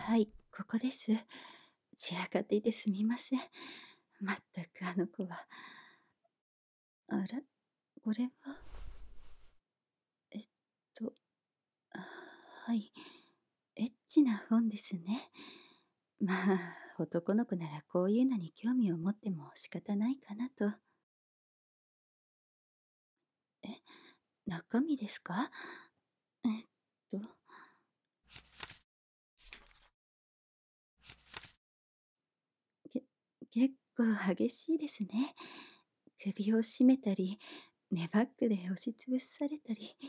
はい、ここです。散らかっていてすみません。まったくあの子は。あら、これは、えっと、あはい、エッチな本ですね。まあ、男の子ならこういうのに興味を持っても仕方ないかなと。え、中身ですか？えっと、け結構激しいですね。首を絞めたり、ネバッグで押しつぶされたり。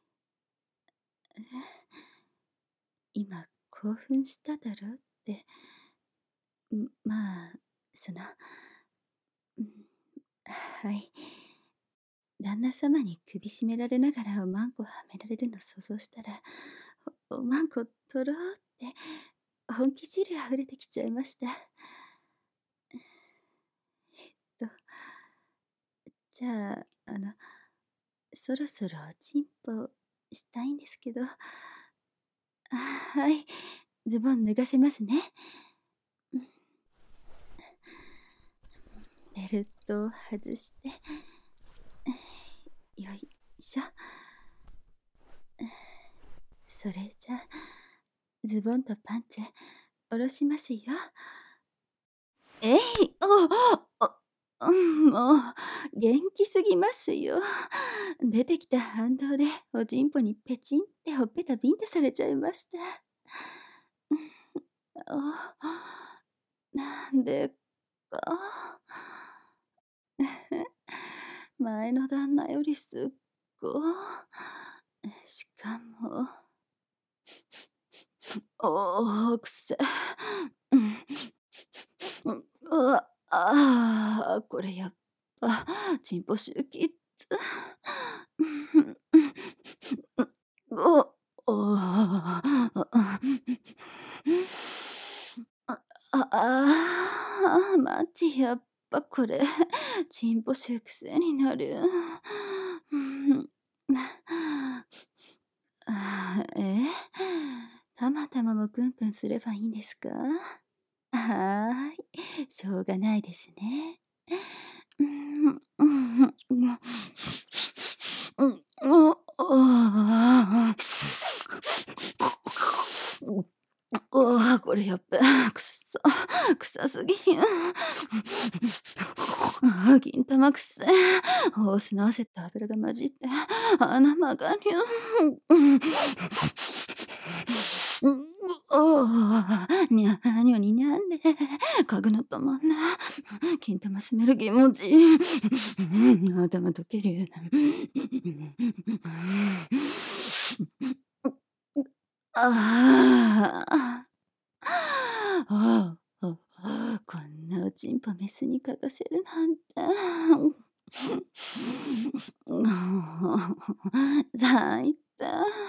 今興奮しただろって、まあ、その、うん、はい。旦那様に首絞められながらおまんこはめられるの想像したら、おまんことろーって本気汁溢れてきちゃいました。と、じゃあ、そろそろおちんぽしたいんですけど、はい、ズボン脱がせますね。ベルトを外して、よいしょ。それじゃ、ズボンとパンツ、下ろしますよ。えい、もう、元気すぎますよ。出てきた反動で、おちんぽにペチンってほっぺたビンタされちゃいました。あ、なんでか。前の旦那よりすっご。しかも、大くせ。うわ、これやっぱ、チンポ集キッズ。おおマジやっぱこれ、チンポ臭癖になる。たまたまもクンクンすればいいんですか？はーい、しょうがないですね。うん、うん、うん、うん、うん、これやっぱ、臭すぎん。銀玉くせ。ホースの汗と油が混じって、穴まがにゅ。にゃーにょににゃんで、嗅ぐのともな。金玉スメル気持ちいい。頭溶ける。ああ。こんなおちんぽメスに嗅がせるなんて。最低。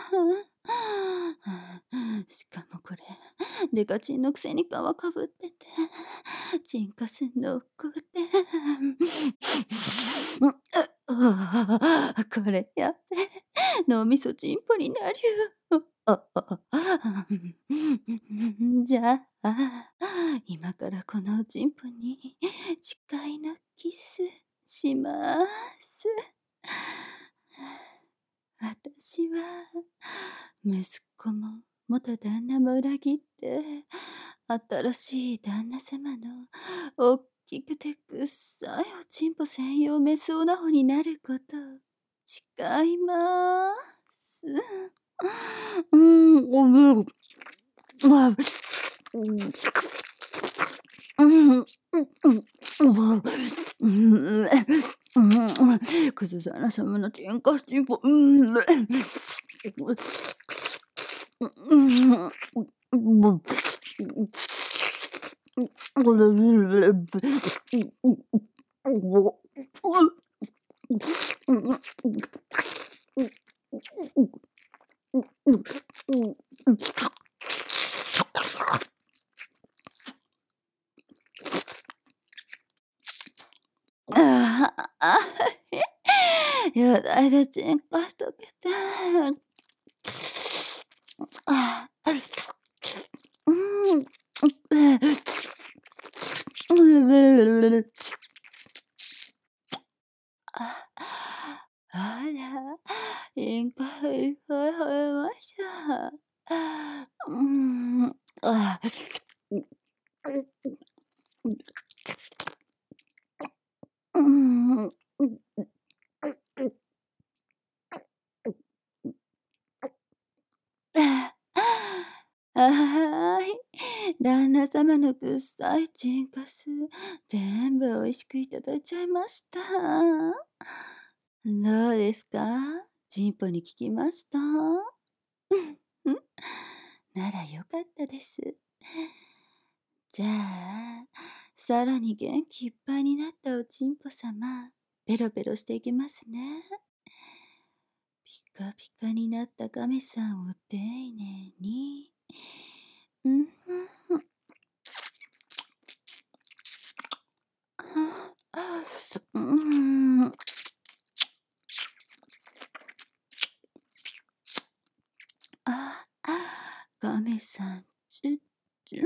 しかもこれ、デカチンのくせに皮かぶってて、チンコすんのこって。これやべえ、脳みそチンポになる。じゃあ、今からこのおちんぽに誓いのキスします。私は息子も元旦那も裏切って、新しい旦那様のおっきくてくっさいおちんぽ専用メスオナホになることを誓います。うん、ごめん。あ、うん、うん、うん、うん、クズ旦様のチンコチンポ、うん、ああ、やだいでチンコしとけて。ああ、 ん。あ、あら、いっぱいいっぱい増えました。あ、うん。はい。旦那様の臭いチンコス、全部美味しくいただいちゃいました。どうですか？チンポに効きました？なら良かったです。じゃあ、さらに元気いっぱいになったおちんぽ様、ペロペロしていきますね。ピカピカになった亀さんを丁寧に。うんふんふん。うん。あ、亀さん、ちゅ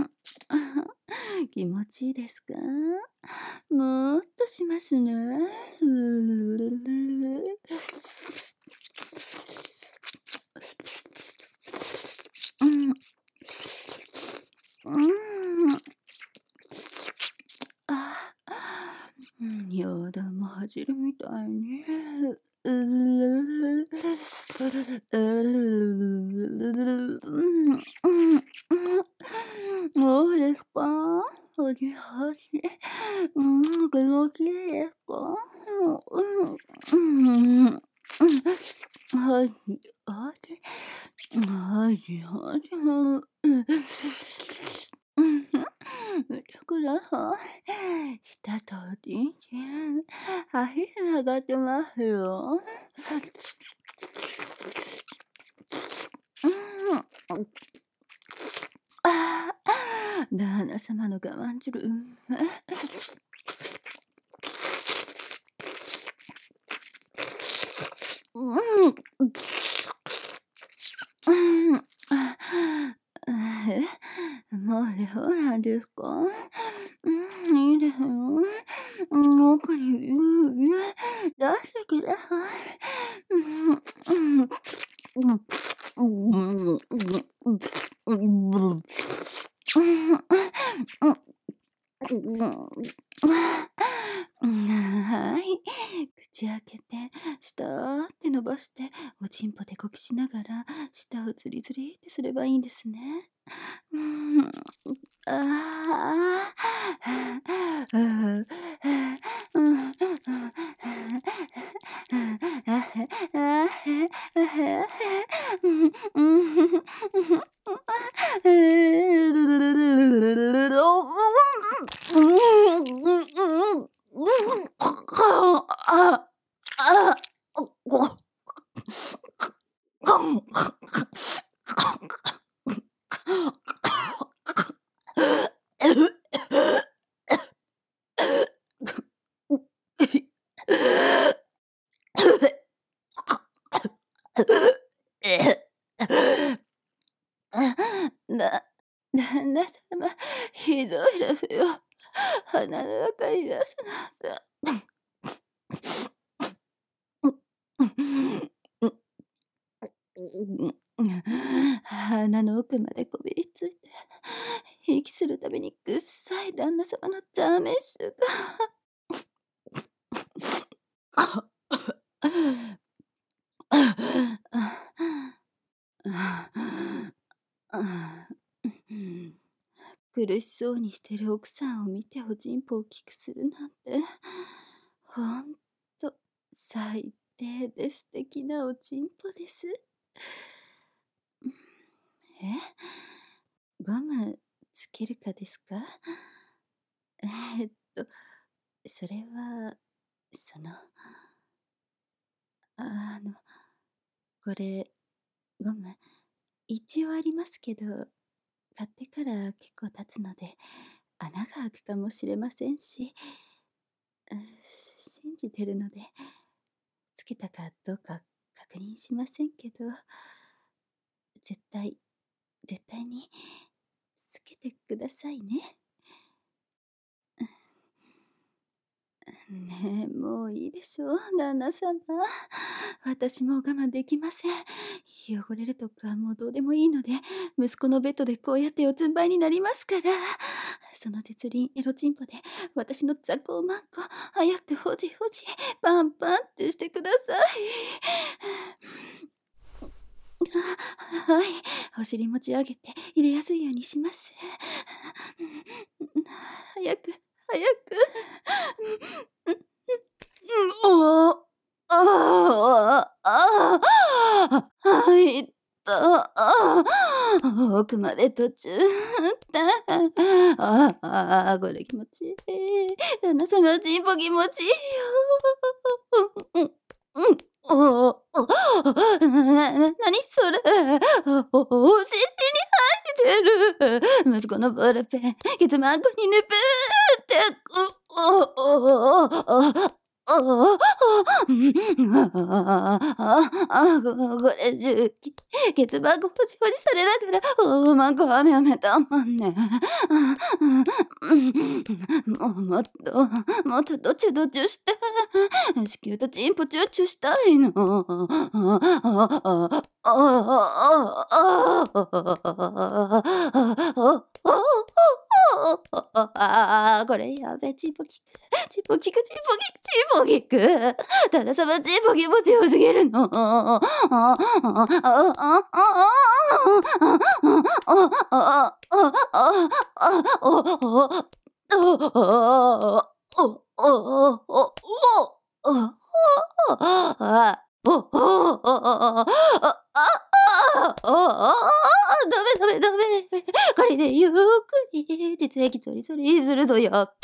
気持ちいいですか？もっとしますね。うん。うん。あ、やだ、もう恥じるみたいね。ううどうですか？おじはじ。気持ちいいですか？はじはじ。はじはじ。見てください。下とおちんちん、足繋がってますよ。旦那様の我慢汁、うん。うん。もうそうなんですか？いいですよ。奥に出してください。はい。口開けて、舌って伸ばして、おちんぽでこきしながら、舌をズリズリってすればいいんですね。うん。あな旦那様、ひどいですよ。鼻の中に出すなんて。鼻の奥までこびりついて、息するたびにぐっさい旦那様のダメ臭が。苦しそうにしてる奥さんを見ておちんぽを大きくするなんて、ほんと最低で素敵なおちんぽです。え？ゴムつけるかですか？えっと、それは、その、あの、これ、ゴム、一応ありますけど、買ってから結構経つので、穴が開くかもしれませんし、信じてるので、つけたかどうか確認しませんけど、絶対絶対にけてくださいね。ねえ、もういいでしょう、旦那様。私もう我慢できません。汚れるとかもうどうでもいいので、息子のベッドでこうやって四つん這いになりますから。その絶倫エロチンポで私の雑魚マンコ、早くほじほじ、パンパンってしてください。はい、お尻持ち上げて入れやすいようにします。早く、早く。おお。ああ、入った。奥まで途中。これ気持ちいい。旦那様、チンポ気持ちいいよ。なにそれ。お尻に入ってる。息子のボールペン、ケツマンコにぬぷーって。これ重機、ケツバッグほじほじされながら、マンコはめはめたまんね。もっとどちゅどちゅして、子宮とチンポチューチュしたいの。これやべ、チンポキク、チンポキク、チンポキク、チンポキク。旦那様、チンポ気持ちよすぎるの。ダメダメ。これでゆっくり実液そりそりするのやって。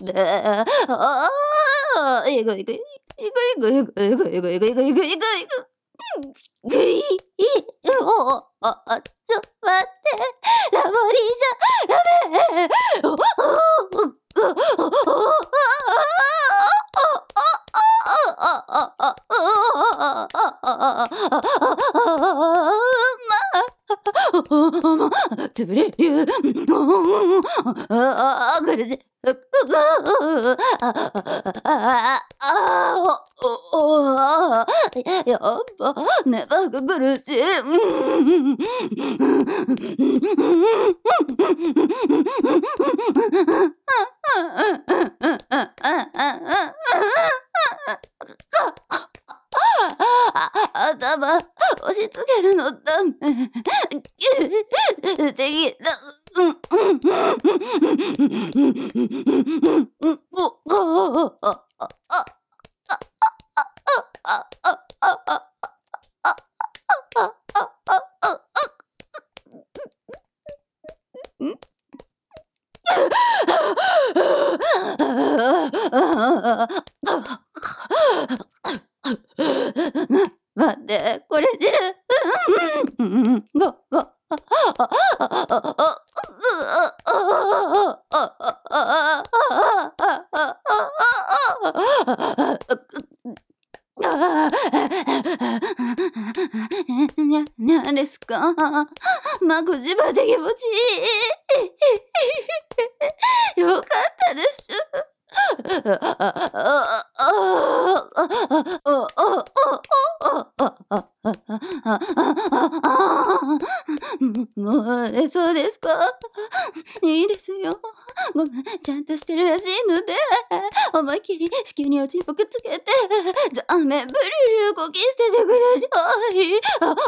いくいくいくいくいくいくいくいくいくいくいくいくいく。ぐい、ちょっと待って、ラボリーじゃダメ。つぶれる。苦しい。やっぱ、ねばく苦しい。頭押し付けるのダメ。できた。待って、これ汁。なんですか。まこじばで気持ちいい。よかったでしゅ。もうそうですか。いいですよ。ごめん、ちゃんとしてるらしいので、思いっきり子宮におちんぽくっつけて、ザメブリルこき捨ててくださ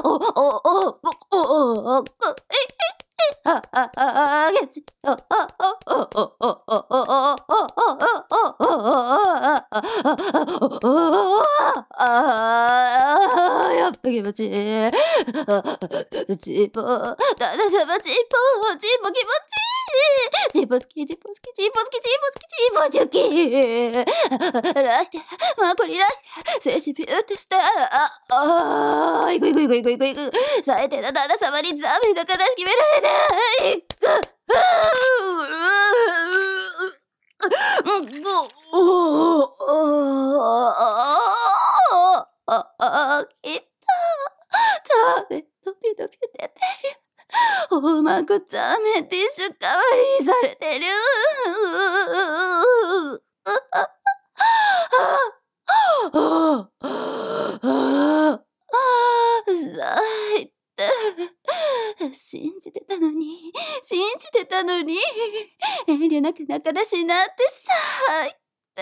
い。やっぱ気持ちいい。チンポ、旦那様チンポ、チンポ気持ちいい。チンポ好き、チンポ好き、チンポ好き、チンポ好き、チンポ好き。ライテ、マコリライテ、精子ピューってして、いくいくいくいくいくいく。最低な旦那様にザメだから決められない。きた。ダメ、ドピドピ出てる。 おまこためティッシュ代わりにされてる。最低。信じてたのに、信じてたのに。遠慮なく仲出しになって最低。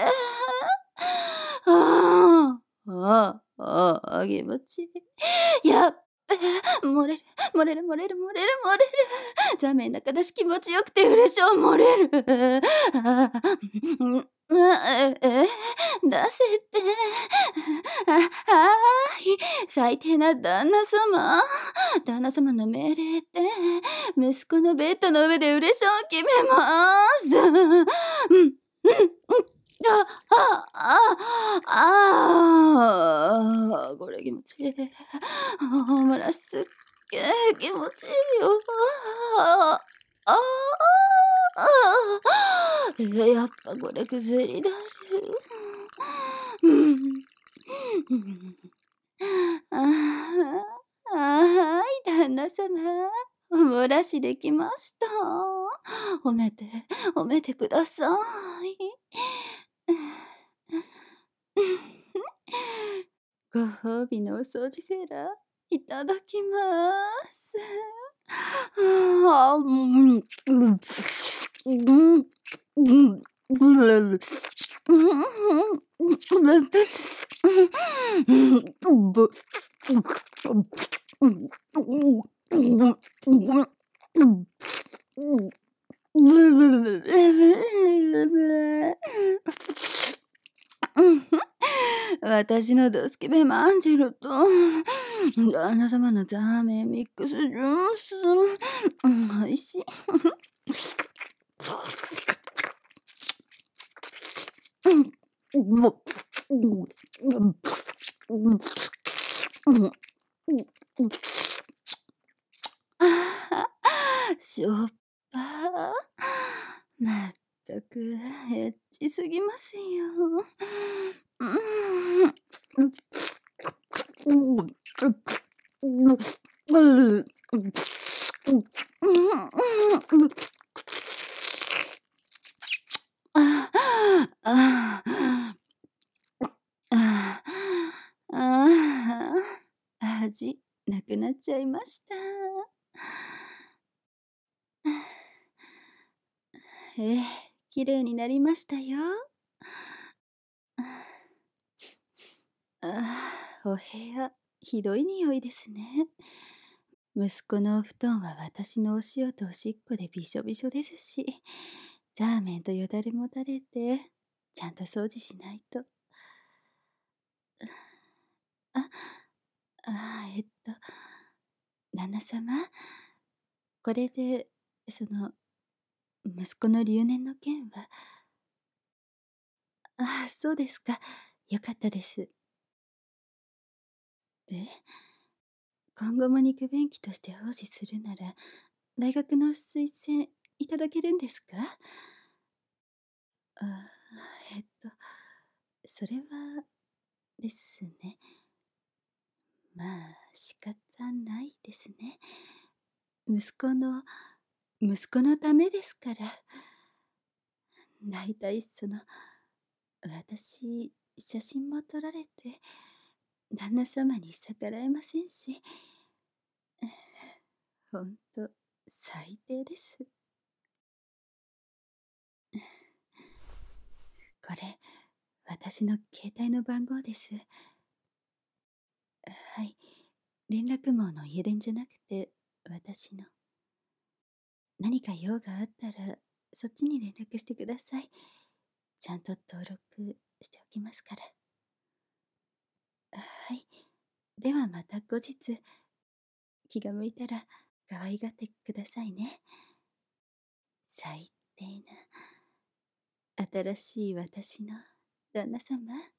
気持ちいい。やっべえ、漏れる、漏れる漏れる漏れる漏れる。ザーメン仲出し気持ちよくて嬉しょ漏れる。出せって。最低な旦那様。旦那様の命令で、息子のベッドの上で嬉しょを決めます。これ気持ちいい。漏らしすっげえ気持ちいいよ。やっぱこれ薬だる。はい、旦那様。漏らしできました。褒めて、褒めてください。ご褒美のお掃除フェラ、いただきます。私のドスケベまんじると旦那様のザーメンミックスジュース、おいしい。しょっぱ。まったくエッチすぎますよ。味なくなっちゃいました。綺麗になりましたよ。お部屋、ひどい匂いですね。息子のお布団は私のお塩とおしっこでびしょびしょですし、ザーメンとよだれも垂れて、ちゃんと掃除しないと。旦那様、これで、息子の留年の件は。そうですか。よかったです。今後も肉便器として奉仕するなら、大学の推薦いただけるんですか？それはですね。まあ、仕方ないですね。息子のためですから。だいたい私、写真も撮られて、旦那様に逆らえませんし。ほんと、最低です。これ、私の携帯の番号です。はい。連絡網の家電じゃなくて、私の。何か用があったら、そっちに連絡してください。ちゃんと登録しておきますから。はい。ではまた後日、気が向いたら可愛がってくださいね。最低な、新しい私の旦那様。